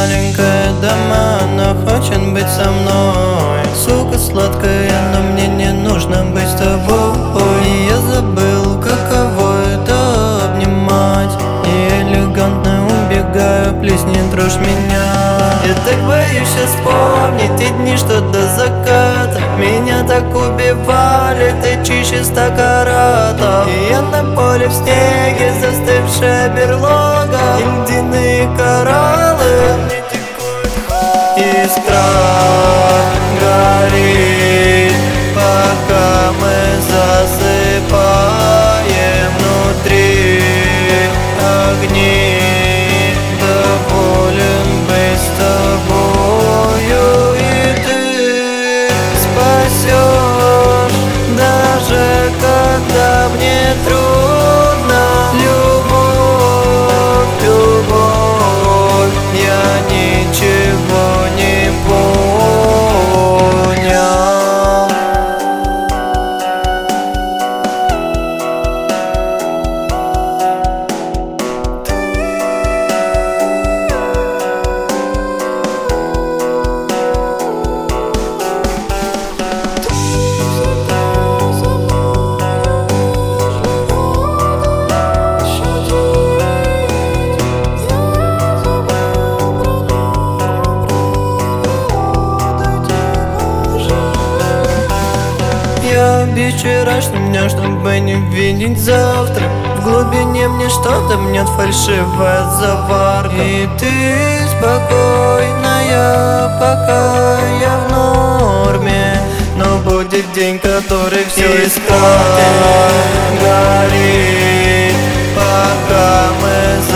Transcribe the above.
маленькая дома, она хочет быть со мной. Сука сладкая, но мне не нужно быть с тобой. И я забыл, каково это обнимать. И элегантно убегаю, плиз, не трожь меня. Я так боюсь сейчас вспомнить те дни, что до заката меня так убивали, ты чище 100 каратов. И я на поле в снеге, застывшая берлога, и льдяные кораллы. Искра горит, пока мы засыпаем внутри огни. Доволен быть с тобою, и ты спасешь, даже когда мне трудно. Любовь, любовь, я ничего не понял. Я убью вчерашним дня, чтобы не видеть завтра. В глубине мне что-то мнет фальшивая заварка. И ты спокойная, пока я в норме. Но будет день, который все испортит. Горит, пока мы